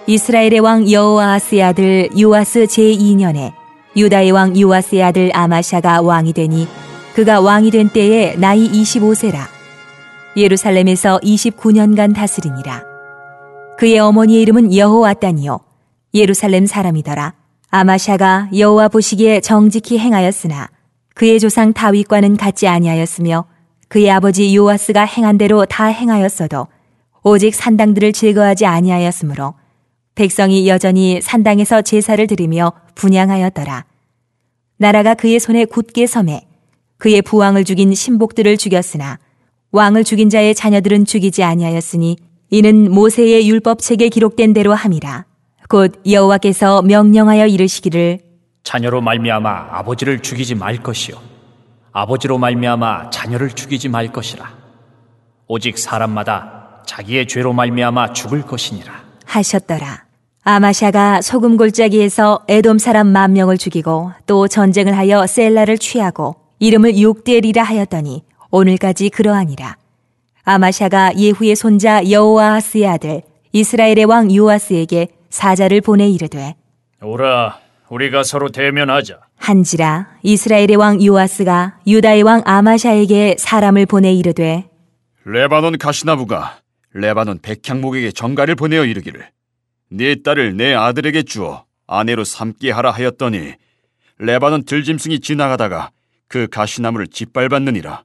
이스라엘의 왕 여호아하스의 아들 요아스 제2년에 유다의 왕 요아스의 아들 아마샤가 왕이 되니 그가 왕이 된 때에 나이 25세라. 예루살렘에서 29년간 다스리니라. 그의 어머니의 이름은 여호아단이요 예루살렘 사람이더라. 아마샤가 여호와 보시기에 정직히 행하였으나 그의 조상 다윗과는 같지 아니하였으며 그의 아버지 요아스가 행한 대로 다 행하였어도 오직 산당들을 즐거워하지 아니하였으므로 백성이 여전히 산당에서 제사를 드리며 분향하였더라. 나라가 그의 손에 굳게 섬에 그의 부왕을 죽인 신복들을 죽였으나 왕을 죽인 자의 자녀들은 죽이지 아니하였으니 이는 모세의 율법책에 기록된 대로 함이라. 곧 여호와께서 명령하여 이르시기를 자녀로 말미암아 아버지를 죽이지 말 것이요 아버지로 말미암아 자녀를 죽이지 말 것이라. 오직 사람마다 자기의 죄로 말미암아 죽을 것이니라 하셨더라. 아마샤가 소금 골짜기에서 에돔 사람 10,000명을 죽이고 또 전쟁을 하여 셀라를 취하고 이름을 욕되리라 하였더니 오늘까지 그러하니라. 아마샤가 예후의 손자 여호아하스의 아들 이스라엘의 왕 요아스에게 사자를 보내 이르되 오라 우리가 서로 대면하자 한지라. 이스라엘의 왕 요아스가 유다의 왕 아마샤에게 사람을 보내 이르되 레바논 가시나무가 레바논 백향목에게 전가를 보내어 이르기를 네 딸을 내 아들에게 주어 아내로 삼게 하라 하였더니 레바논 들짐승이 지나가다가 그 가시나무를 짓밟았느니라.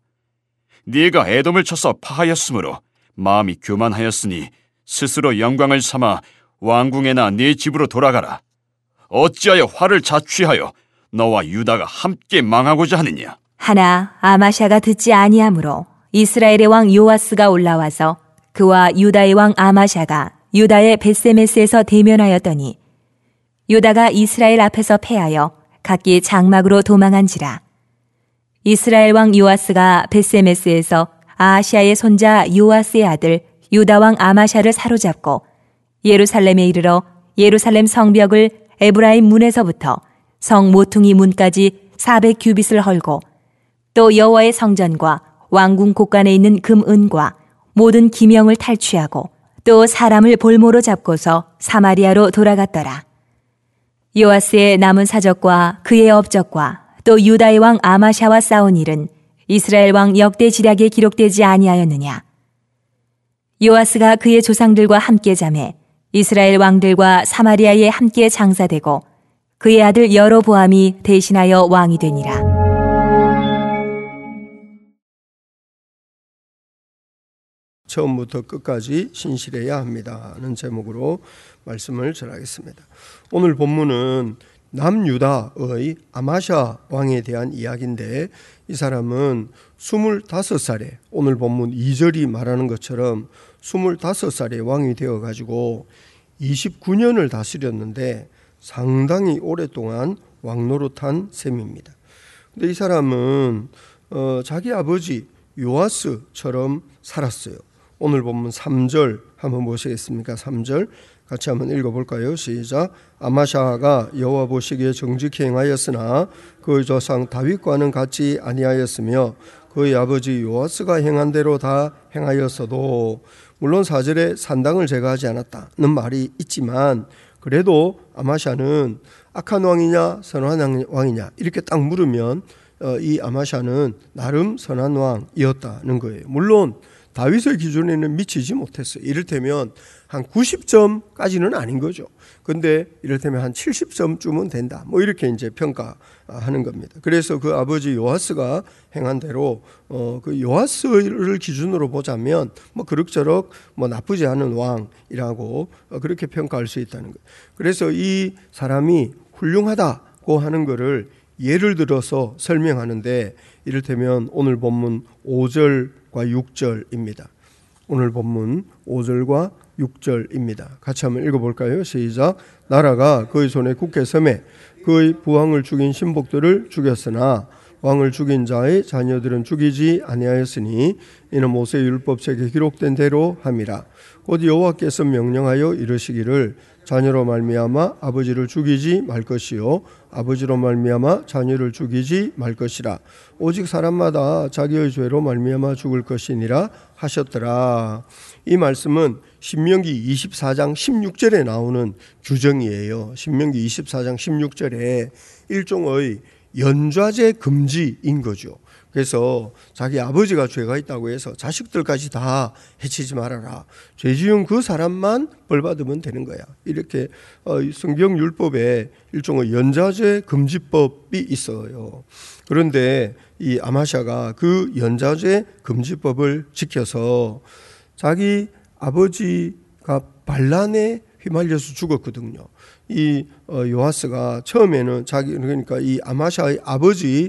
네가 에돔을 쳐서 파하였으므로 마음이 교만하였으니 스스로 영광을 삼아 왕궁에나 네 집으로 돌아가라. 어찌하여 화를 자취하여 너와 유다가 함께 망하고자 하느냐. 하나 아마샤가 듣지 아니하므로 이스라엘의 왕 요아스가 올라와서 그와 유다의 왕 아마샤가 유다의 벳세메스에서 대면하였더니 유다가 이스라엘 앞에서 패하여 각기 장막으로 도망한지라. 이스라엘 왕 요아스가 벳세메스에서 아하시아의 손자 요아스의 아들 유다 왕 아마샤를 사로잡고 예루살렘에 이르러 예루살렘 성벽을 에브라임 문에서부터 성 모퉁이 문까지 400규빗을 헐고 또 여호와의 성전과 왕궁 곳간에 있는 금 은과 모든 기명을 탈취하고 또 사람을 볼모로 잡고서 사마리아로 돌아갔더라. 요아스의 남은 사적과 그의 업적과 또 유다의 왕 아마샤와 싸운 일은 이스라엘 왕 역대지략에 기록되지 아니하였느냐. 요아스가 그의 조상들과 함께 잠에 이스라엘 왕들과 사마리아에 함께 장사되고 그의 아들 여로보암이 대신하여 왕이 되니라. 처음부터 끝까지 신실해야 합니다는 제목으로 말씀을 전하겠습니다. 오늘 본문은 남유다의 아마샤 왕에 대한 이야기인데 이 사람은 25살에 오늘 본문 2절이 말하는 것처럼 25살에 왕이 되어가지고 29년을 다스렸는데 상당히 오랫동안 왕노릇한 셈입니다. 근데 이 사람은 자기 아버지 요아스처럼 살았어요. 오늘 본문 3절 한번 보시겠습니까? 3절 같이 한번 읽어볼까요? 시작. 아마샤가 여호와 보시기에 정직히 행하였으나 그의 조상 다윗과는 같이 아니하였으며 그의 아버지 요아스가 행한 대로 다 행하였어도 물론 4절에 산당을 제거하지 않았다는 말이 있지만 그래도 아마샤는 악한 왕이냐 선한 왕이냐 이렇게 딱 물으면 이 아마샤는 나름 선한 왕이었다는 거예요. 물론 다윗의 기준에는 미치지 못했어요. 이를테면 한 90점까지는 아닌 거죠. 근데 이를테면 한 70점쯤은 된다. 뭐 이렇게 이제 평가하는 겁니다. 그래서 그 아버지 요아스가 행한 대로 그 요아스를 기준으로 보자면 뭐 그럭저럭 뭐 나쁘지 않은 왕이라고 그렇게 평가할 수 있다는 거예요. 그래서 이 사람이 훌륭하다고 하는 것을 예를 들어서 설명하는데 이를테면 오늘 본문 5절과 6절입니다. 오늘 본문 5절과 6절입니다. 같이 한번 읽어볼까요? 시작. 나라가 그의 손에 굳게 섬에 그의 부왕을 죽인 신복들을 죽였으나 왕을 죽인 자의 자녀들은 죽이지 아니하였으니 이는 모세 율법책에 기록된 대로 함이라. 곧 여호와께서 명령하여 이르시기를 자녀로 말미암아 아버지를 죽이지 말 것이요 아버지로 말미암아 자녀를 죽이지 말 것이라. 오직 사람마다 자기의 죄로 말미암아 죽을 것이니라 하셨더라. 이 말씀은 신명기 24장 16절에 나오는 규정이에요. 신명기 24장 16절에 일종의 연좌제 금지인 거죠. 그래서 자기 아버지가 죄가 있다고 해서 자식들까지 다 해치지 말아라. 죄 지은 그 사람만 벌 받으면 되는 거야. 이렇게 성경 율법에 일종의 연좌제 금지법이 있어요. 그런데 이 아마샤가 그 연좌제 금지법을 지켜서 자기 아버지가 반란에 휘말려서 죽었거든요. 이 요아스가 처음에는 그러니까 이 아마샤의 아버지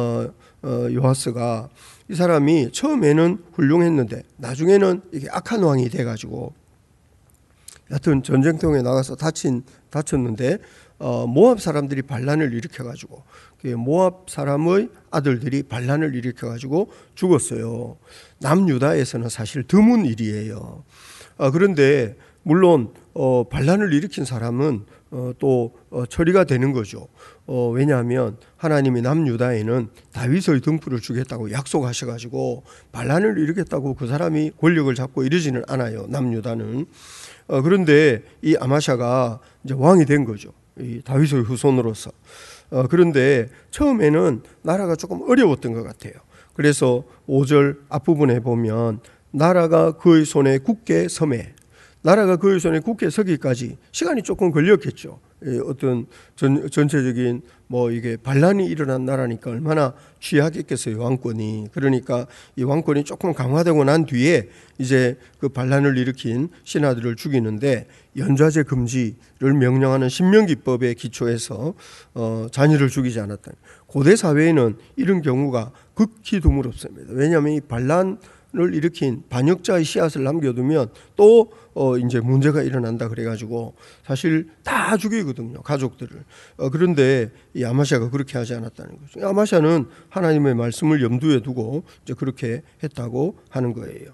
요아스가 이 사람이 처음에는 훌륭했는데 나중에는 이게 악한 왕이 돼가지고 여하튼 전쟁통에 나가서 다쳤는데 모압 사람들이 반란을 일으켜가지고 모압 사람의 아들들이 반란을 일으켜가지고 죽었어요. 남유다에서는 사실 드문 일이에요. 그런데 물론 반란을 일으킨 사람은 또 처리가 되는 거죠. 왜냐하면 하나님이 남유다에는 다윗의 등불을 주겠다고 약속하셔가지고 반란을 일으켰다고 그 사람이 권력을 잡고 이러지는 않아요. 남유다는. 그런데 이 아마샤가 이제 왕이 된 거죠. 이 다윗의 후손으로서. 그런데 처음에는 나라가 조금 어려웠던 것 같아요. 그래서 5절 앞부분에 보면 나라가 그의 손에 굳게 서매, 나라가 그의 손에 굳게 서기까지 시간이 조금 걸렸겠죠. 어떤 전체적인 이게 반란이 일어난 나라니까 얼마나 취약했겠어요, 왕권이. 그러니까 이 왕권이 조금 강화되고 난 뒤에 이제 그 반란을 일으킨 신하들을 죽이는데 연좌제 금지를 명령하는 신명기법에 기초해서 자녀를 죽이지 않았다. 고대 사회에는 이런 경우가 극히 드물었습니다. 왜냐하면 이 반란을 일으킨 반역자의 씨앗을 남겨두면 또 이제 문제가 일어난다 그래가지고 사실 다 죽이거든요, 가족들을. 그런데 이 아마샤가 그렇게 하지 않았다는 거죠. 아마샤는 하나님의 말씀을 염두에 두고 이제 그렇게 했다고 하는 거예요.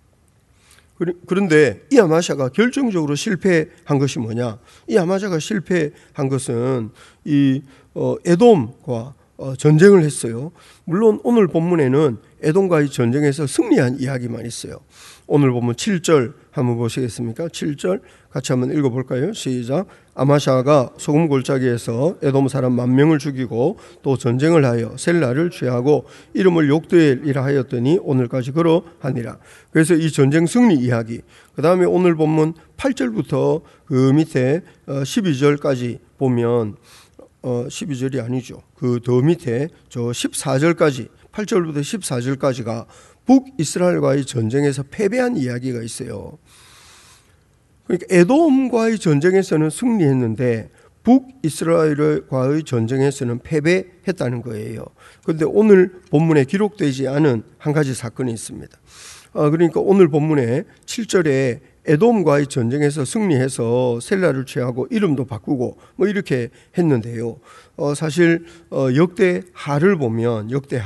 그런데 이 아마샤가 결정적으로 실패한 것이 뭐냐? 이 아마샤가 실패한 것은 이 에돔과 전쟁을 했어요. 물론 오늘 본문에는 에돔과의 전쟁에서 승리한 이야기만 있어요. 오늘 보면 7절 한번 보시겠습니까? 7절 같이 한번 읽어볼까요? 시작. 아마샤가 소금 골짜기에서 에돔 사람 10,000명을 죽이고 또 전쟁을 하여 셀라를 취하고 이름을 욕드엘이라 하였더니 오늘까지 그러하니라. 그래서 이 전쟁 승리 이야기, 그 다음에 오늘 본문 8절부터 그 밑에 12절까지 보면 12절이 아니죠. 그 더 밑에 저 14절까지 8절부터 14절까지가 북이스라엘과의 전쟁에서 패배한 이야기가 있어요. 그러니까 에돔과의 전쟁에서는 승리했는데 북이스라엘과의 전쟁에서는 패배했다는 거예요. 그런데 오늘 본문에 기록되지 않은 한 가지 사건이 있습니다. 그러니까 오늘 본문에 7절에 에돔과의 전쟁에서 승리해서 셀라를 취하고 이름도 바꾸고 이렇게 했는데요. 사실 역대하를 보면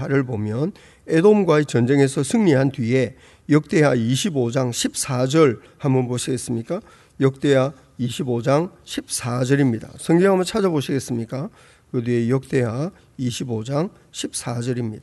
에돔과의 전쟁에서 승리한 뒤에 역대하 25장 14절 한번 보시겠습니까? 역대하 25장 14절입니다. 성경 한번 찾아보시겠습니까? 그 뒤에 역대하 25장 14절입니다.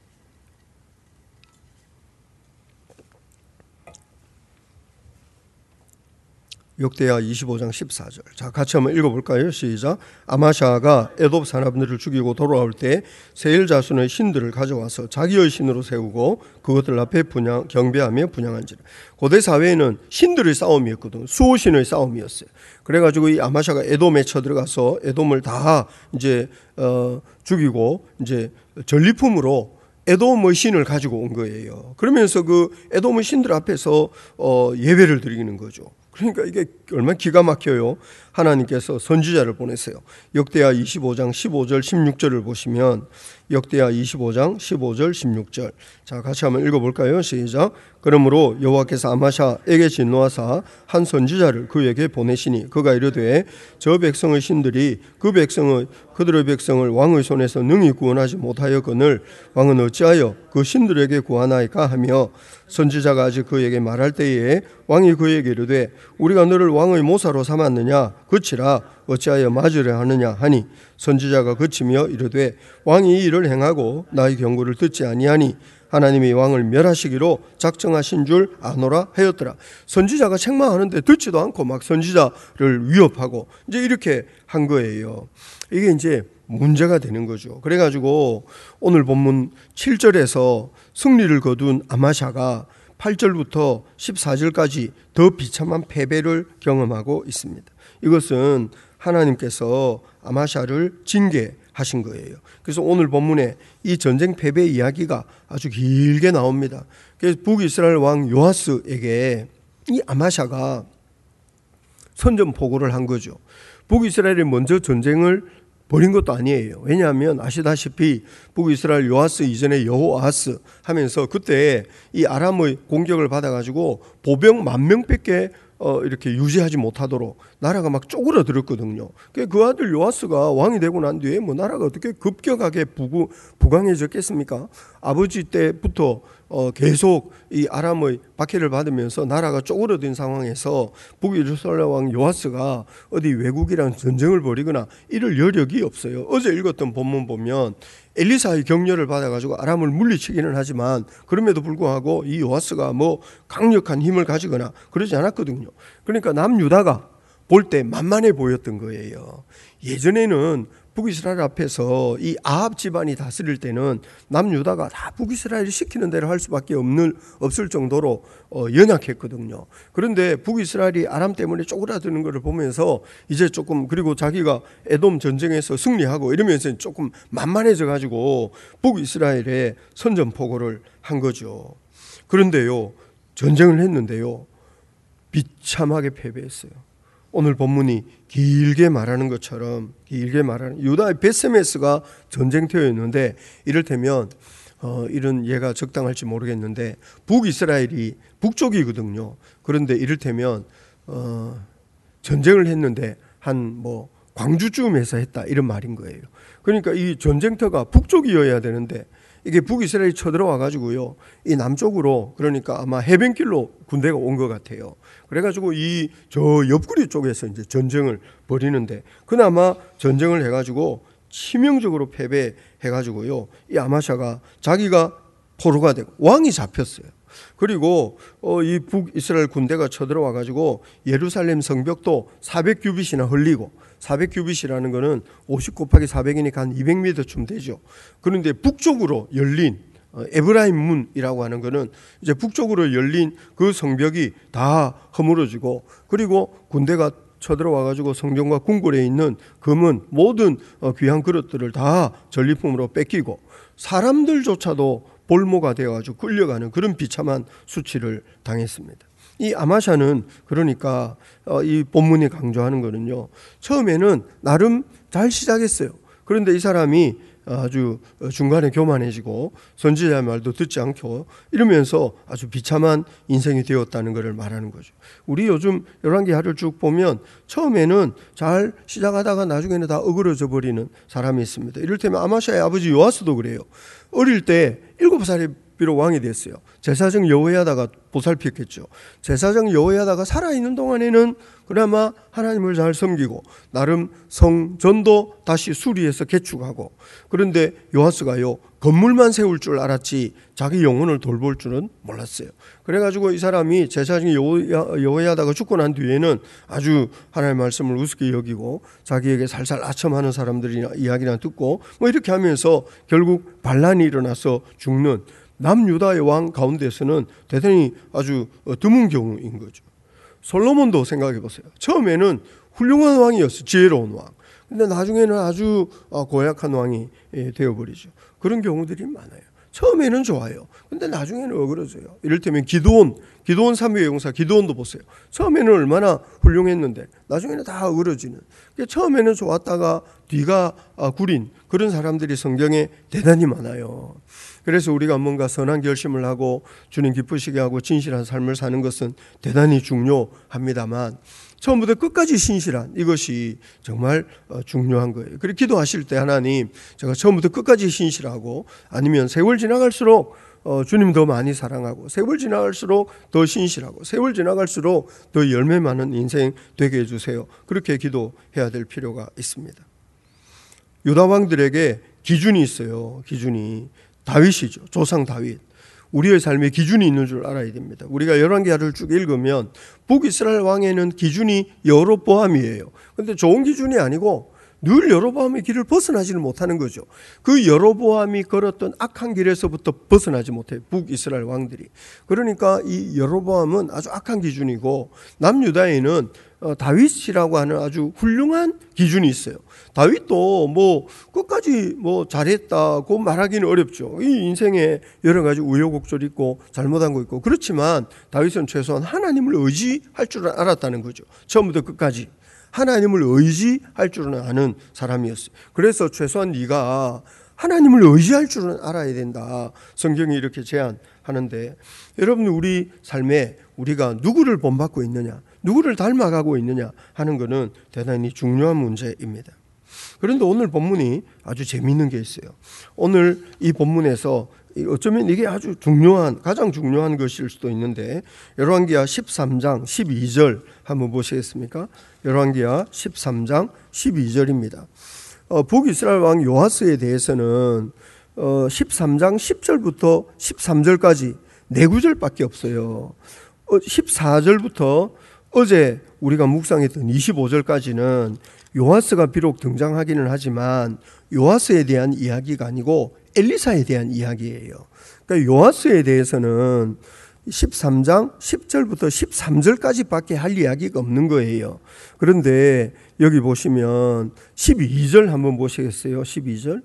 역대하 25장 14절. 자, 같이 한번 읽어볼까요? 시작. 아마샤가 에돔 사람들을 죽이고 돌아올 때 세일 자손의 신들을 가져와서 자기의 신으로 세우고 그것들 앞에 경배하며 분향한지라. 고대 사회에는 신들의 싸움이었거든. 수호신의 싸움이었어요. 그래가지고 이 아마샤가 에돔에 쳐들어가서 에돔을 다 이제 죽이고 이제 전리품으로 에돔의 신을 가지고 온 거예요. 그러면서 그 에돔의 신들 앞에서 예배를 드리는 거죠. 그러니까 이게 얼마나 기가 막혀요. 하나님께서 선지자를 보내세요. 역대하 25장 15절 16절을 보시면 역대하 25장 15절 16절. 자, 같이 한번 읽어볼까요? 시작. 그러므로 여호와께서 아마샤에게 진노하사 한 선지자를 그에게 보내시니 그가 이르되 저 백성의 신들이 그들의 백성을 왕의 손에서 능히 구원하지 못하였거늘 왕은 어찌하여 그 신들에게 구하나이까 하며 선지자가 아직 그에게 말할 때에 왕이 그에게 이르되 우리가 너를 왕의 모사로 삼았느냐 그치라 어찌하여 맞으려 하느냐 하니 선지자가 그치며 이르되 왕이 이 일을 행하고 나의 경고를 듣지 아니하니 하나님이 왕을 멸하시기로 작정하신 줄 아노라 하였더라. 선지자가 책망하는데 듣지도 않고 막 선지자를 위협하고 이제 이렇게 한 거예요. 이게 이제 문제가 되는 거죠. 그래가지고 오늘 본문 7절에서 승리를 거둔 아마샤가 8절부터 14절까지 더 비참한 패배를 경험하고 있습니다. 이것은 하나님께서 아마샤를 징계하신 거예요. 그래서 오늘 본문에 이 전쟁 패배 이야기가 아주 길게 나옵니다. 그래서 북이스라엘 왕 요아스에게 이 아마샤가 선전포고를 한 거죠. 북이스라엘이 먼저 전쟁을 벌인 것도 아니에요. 왜냐하면 아시다시피 북이스라엘 요아스 이전에 여호아스 하면서 그때 이 아람의 공격을 받아가지고 보병 10,000명밖에 이렇게 유지하지 못하도록 나라가 막 쪼그라들었거든요. 그 아들 요아스가 왕이 되고 난 뒤에 뭐 나라가 어떻게 급격하게 부강해졌겠습니까? 아버지 때부터 계속 이 아람의 박해를 받으면서 나라가 쪼그라든 상황에서 북이스라엘 왕 요아스가 어디 외국이랑 전쟁을 벌이거나 이럴 여력이 없어요. 어제 읽었던 본문 보면 엘리사의 격려를 받아가지고 아람을 물리치기는 하지만 그럼에도 불구하고 이 요아스가 뭐 강력한 힘을 가지거나 그러지 않았거든요. 그러니까 남유다가 볼 때 만만해 보였던 거예요. 예전에는 북이스라엘 앞에서 이 아합 집안이 다스릴 때는 남유다가 다 북이스라엘이 시키는 대로 할 수밖에 없을 정도로 연약했거든요. 그런데 북이스라엘이 아람 때문에 쪼그라드는 것을 보면서 이제 조금, 그리고 자기가 에돔 전쟁에서 승리하고 이러면서 조금 만만해져 가지고 북이스라엘에 선전포고를 한 거죠. 그런데요, 전쟁을 했는데요, 비참하게 패배했어요. 오늘 본문이 길게 말하는 것처럼 유다의 베세메스가 전쟁터였는데, 이를테면 이런 예가 적당할지 모르겠는데 북이스라엘이 북쪽이거든요. 그런데 이를테면 전쟁을 했는데 한 뭐 광주쯤에서 했다, 이런 말인 거예요. 그러니까 이 전쟁터가 북쪽이어야 되는데 이게 북이스라엘이 쳐들어와 가지고요, 이 남쪽으로, 그러니까 아마 해변길로 군대가 온 것 같아요. 그래가지고 이 저 옆구리 쪽에서 이제 전쟁을 벌이는데, 그나마 전쟁을 해가지고 치명적으로 패배해가지고요, 이 아마샤가 자기가 포로가 되고 왕이 잡혔어요. 그리고 이 북이스라엘 군대가 쳐들어와 가지고 예루살렘 성벽도 400규빗이나 흘리고, 400규빗이라는 거는 50 곱하기 400이니까 한 200m쯤 되죠. 그런데 북쪽으로 열린 에브라임 문이라고 하는 거는 이제 북쪽으로 열린 그 성벽이 다 허물어지고, 그리고 군대가 쳐들어와 가지고 성전과 궁궐에 있는 금은 모든 귀한 그릇들을 다 전리품으로 뺏기고, 사람들조차도 볼모가 되어가지고 끌려가는 그런 비참한 수치를 당했습니다. 이 아마샤는, 그러니까 이 본문이 강조하는 거는요, 처음에는 나름 잘 시작했어요. 그런데 이 사람이 아주 중간에 교만해지고 선지자의 말도 듣지 않고 이러면서 아주 비참한 인생이 되었다는 것을 말하는 거죠. 우리 요즘 열왕기하를 쭉 보면 처음에는 잘 시작하다가 나중에는 다 어그러져 버리는 사람이 있습니다. 이를테면 아마샤의 아버지 요아스도 그래요. 어릴 때 7살에 비록 왕이 됐어요. 제사장 여호야다가 보살폈겠죠. 제사장 여호야다가 살아있는 동안에는 그나마 하나님을 잘 섬기고 나름 성전도 다시 수리해서 개축하고, 그런데 요아스가요, 건물만 세울 줄 알았지 자기 영혼을 돌볼 줄은 몰랐어요. 그래가지고 이 사람이 제사장 여호야다가 죽고 난 뒤에는 아주 하나님의 말씀을 우습게 여기고 자기에게 살살 아첨하는 사람들이 이야기나 듣고 뭐 이렇게 하면서 결국 반란이 일어나서 죽는 남유다의 왕 가운데서는 대단히 아주 드문 경우인 거죠. 솔로몬도 생각해 보세요. 처음에는 훌륭한 왕이었어요. 지혜로운 왕. 근데 나중에는 아주 고약한 왕이 되어버리죠. 그런 경우들이 많아요. 처음에는 좋아요. 근데 나중에는 어그러져요. 이를테면 기드온 삼위의 용사 기드온도 보세요. 처음에는 얼마나 훌륭했는데 나중에는 다 어그러지는. 처음에는 좋았다가 뒤가 구린 그런 사람들이 성경에 대단히 많아요. 그래서 우리가 뭔가 선한 결심을 하고 주님 기쁘시게 하고 진실한 삶을 사는 것은 대단히 중요합니다만, 처음부터 끝까지 신실한 이것이 정말 중요한 거예요. 그리고 기도하실 때 하나님, 제가 처음부터 끝까지 신실하고, 아니면 세월 지나갈수록 주님 더 많이 사랑하고, 세월 지나갈수록 더 신실하고, 세월 지나갈수록 더 열매 많은 인생 되게 해주세요. 그렇게 기도해야 될 필요가 있습니다. 유다 왕들에게 기준이 있어요. 기준이 다윗이죠. 조상 다윗. 우리의 삶에 기준이 있는 줄 알아야 됩니다. 우리가 열왕기하를 쭉 읽으면 북이스라엘 왕에는 기준이 여로보암이에요. 그런데 좋은 기준이 아니고 늘 여로보암의 길을 벗어나지를 못하는 거죠. 그 여로보암이 걸었던 악한 길에서부터 벗어나지 못해요. 북이스라엘 왕들이. 그러니까 이 여로보암은 아주 악한 기준이고 남유다에는 다윗이라고 하는 아주 훌륭한 기준이 있어요. 다윗도 뭐 끝까지 뭐 잘했다고 말하기는 어렵죠. 이 인생에 여러 가지 우여곡절이 있고 잘못한 거 있고, 그렇지만 다윗은 최소한 하나님을 의지할 줄 알았다는 거죠. 처음부터 끝까지 하나님을 의지할 줄은 아는 사람이었어요. 그래서 최소한 네가 하나님을 의지할 줄은 알아야 된다. 성경이 이렇게 제안하는데, 여러분 우리 삶에 우리가 누구를 본받고 있느냐, 누구를 닮아가고 있느냐 하는 것은 대단히 중요한 문제입니다. 그런데 오늘 본문이 아주 재미있는 게 있어요. 오늘 이 본문에서 어쩌면 이게 아주 중요한, 가장 중요한 것일 수도 있는데, 열왕기하 13장 12절 한번 보시겠습니까? 열왕기하 13장 12절입니다. 북이스라엘 왕 요아스에 대해서는 13장 10절부터 13절까지 4구절밖에 없어요. 14절부터 어제 우리가 묵상했던 25절까지는 요아스가 비록 등장하기는 하지만 요아스에 대한 이야기가 아니고 엘리사에 대한 이야기예요. 그러니까 요아스에 대해서는 13장 10절부터 13절까지밖에 할 이야기가 없는 거예요. 그런데 여기 보시면 12절 한번 보시겠어요? 12절.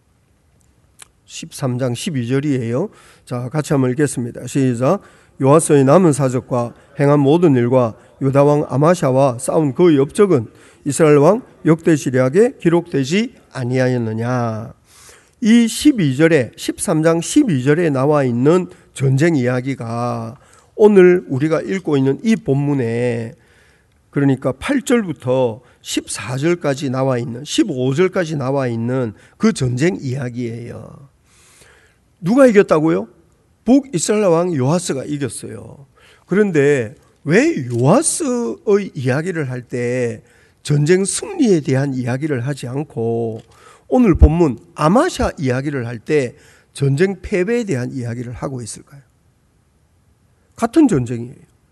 13장 12절이에요. 자, 같이 한번 읽겠습니다. 시작. 요아스의 남은 사적과 행한 모든 일과 유다 왕 아마샤와 싸운 그 업적은 이스라엘 왕 역대시략에 기록되지 아니하였느냐. 이 12절에 13장 12절에 나와 있는 전쟁 이야기가 오늘 우리가 읽고 있는 이 본문에, 그러니까 8절부터 14절까지 나와 있는, 15절까지 나와 있는 그 전쟁 이야기예요. 누가 이겼다고요? 북이스라엘 왕 요아스가 이겼어요. 그런데 왜 요아스의 이야기를 할 때 전쟁 승리에 대한 이야기를 하지 않고 오늘 본문 아마샤 이야기를 할 때 전쟁 패배에 대한 이야기를 하고 있을까요? 같은 전쟁이에요.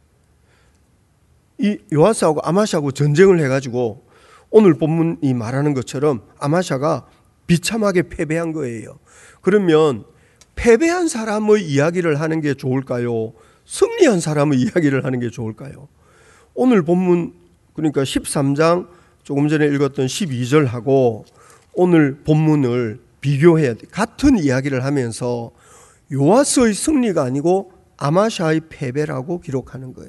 이 요아스하고 아마샤하고 전쟁을 해가지고 오늘 본문이 말하는 것처럼 아마샤가 비참하게 패배한 거예요. 그러면 패배한 사람의 이야기를 하는 게 좋을까요? 승리한 사람의 이야기를 하는 게 좋을까요? 오늘 본문, 그러니까 13장 조금 전에 읽었던 12절하고 오늘 본문을 비교해야 돼. 같은 이야기를 하면서 요아스의 승리가 아니고 아마샤의 패배라고 기록하는 거예요.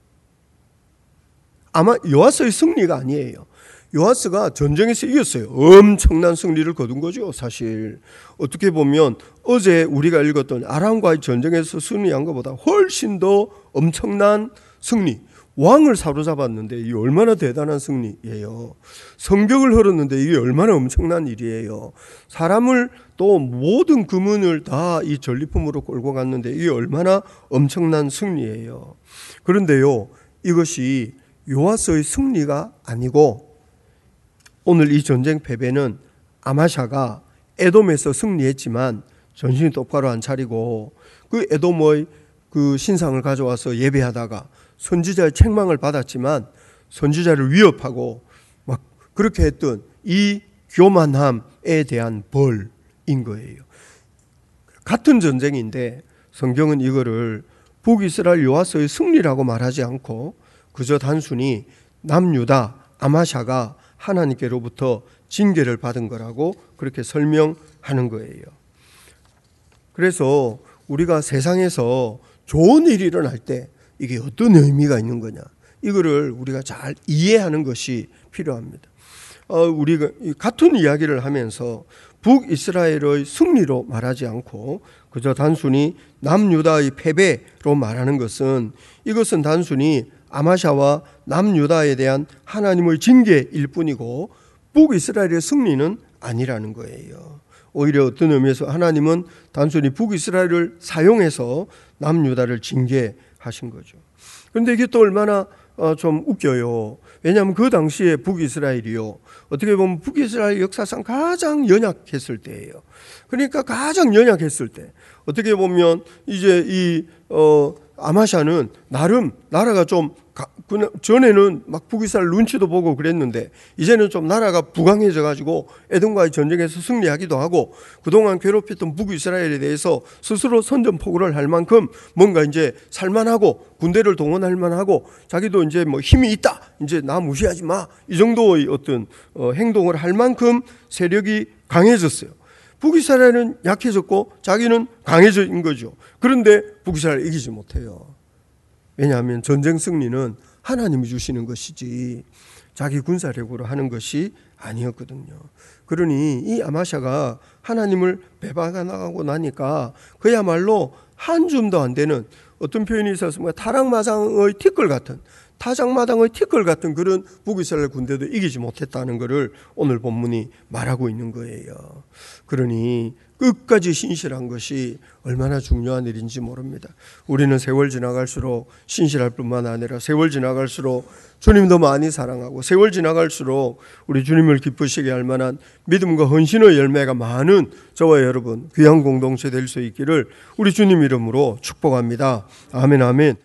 요아스의 승리가 아니에요. 요아스가 전쟁에서 이겼어요. 엄청난 승리를 거둔 거죠. 사실 어떻게 보면 어제 우리가 읽었던 아람과의 전쟁에서 승리한 것보다 훨씬 더 엄청난 승리, 왕을 사로잡았는데 이게 얼마나 대단한 승리예요. 성벽을 헐었는데 이게 얼마나 엄청난 일이에요. 사람을, 또 모든 금은을 다 이 전리품으로 끌고 갔는데 이게 얼마나 엄청난 승리예요. 그런데요, 이것이 요아스의 승리가 아니고 오늘 이 전쟁 패배는 아마샤가 에돔에서 승리했지만 전신이 똑바로 안 차리고 그 에돔의 그 신상을 가져와서 예배하다가 선지자의 책망을 받았지만 선지자를 위협하고 막 그렇게 했던 이 교만함에 대한 벌인 거예요. 같은 전쟁인데 성경은 이거를 북이스라엘 요아스의 승리라고 말하지 않고 그저 단순히 남유다 아마샤가 하나님께로부터 징계를 받은 거라고 그렇게 설명하는 거예요. 그래서 우리가 세상에서 좋은 일이 일어날 때 이게 어떤 의미가 있는 거냐, 이거를 우리가 잘 이해하는 것이 필요합니다. 우리가 같은 이야기를 하면서 북이스라엘의 승리로 말하지 않고 그저 단순히 남유다의 패배로 말하는 것은, 이것은 단순히 아마샤와 남유다에 대한 하나님의 징계일 뿐이고 북이스라엘의 승리는 아니라는 거예요. 오히려 어떤 의미에서 하나님은 단순히 북이스라엘을 사용해서 남유다를 징계하신 거죠. 그런데 이게 또 얼마나 좀 웃겨요. 왜냐하면 그 당시에 북이스라엘이요, 어떻게 보면 북이스라엘 역사상 가장 연약했을 때예요. 그러니까 가장 연약했을 때 어떻게 보면 이제 이 아마샤는 나름 나라가 좀 전에는 막 북이스라엘 눈치도 보고 그랬는데 이제는 좀 나라가 부강해져 가지고 에돔과의 전쟁에서 승리하기도 하고 그동안 괴롭혔던 북이스라엘에 대해서 스스로 선전포고를 할 만큼 뭔가 이제 살만하고 군대를 동원할 만하고 자기도 이제 뭐 힘이 있다, 이제 나 무시하지 마, 이 정도의 어떤 행동을 할 만큼 세력이 강해졌어요. 북이스라엘은 약해졌고 자기는 강해진 거죠. 그런데 북이스라엘을 이기지 못해요. 왜냐하면 전쟁 승리는 하나님이 주시는 것이지 자기 군사력으로 하는 것이 아니었거든요. 그러니 이 아마샤가 하나님을 배반하고 나니까 그야말로 한 줌도 안 되는, 어떤 표현이 있었습니다. 타락마당의 티끌 같은, 타작마당의 티끌 같은 그런 북이스라엘 군대도 이기지 못했다는 것을 오늘 본문이 말하고 있는 거예요. 그러니 끝까지 신실한 것이 얼마나 중요한 일인지 모릅니다. 우리는 세월 지나갈수록 신실할 뿐만 아니라 세월 지나갈수록 주님도 많이 사랑하고 세월 지나갈수록 우리 주님을 기쁘시게 할 만한 믿음과 헌신의 열매가 많은 저와 여러분 귀한 공동체 될 수 있기를 우리 주님 이름으로 축복합니다. 아멘, 아멘.